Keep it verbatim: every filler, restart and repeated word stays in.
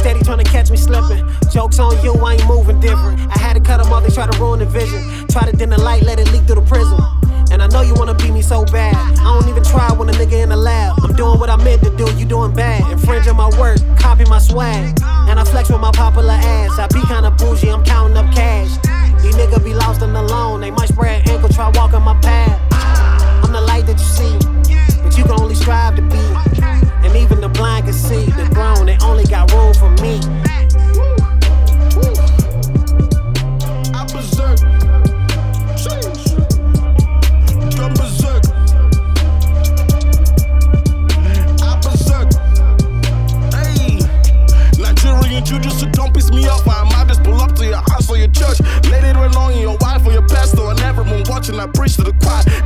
steady tryna catch me slipping. Jokes on you, I ain't moving different. I had to cut them off, they try to ruin the vision. Try to dim the light, let it leak through the prism. And I know you wanna beat me so bad. I don't even try when a nigga in the lab. I'm doing what I meant to do, you doing bad. Infringing my work, copy my swag. And I flex with my popular ass. I be kinda bougie, I'm counting up cash. These niggas be lost and alone. They might spread ankle, try walking my path. I'm the light that you see, but you can only strive to be. And even the blind can see the grown, they only got room for me. I berserk. Sheesh. Done berserk. I berserk. Hey, Nigerian juju, so don't piss me off. I might just pull up to your house or your church. Let it run on your wife or your pastor and everyone watching. I preach to the choir.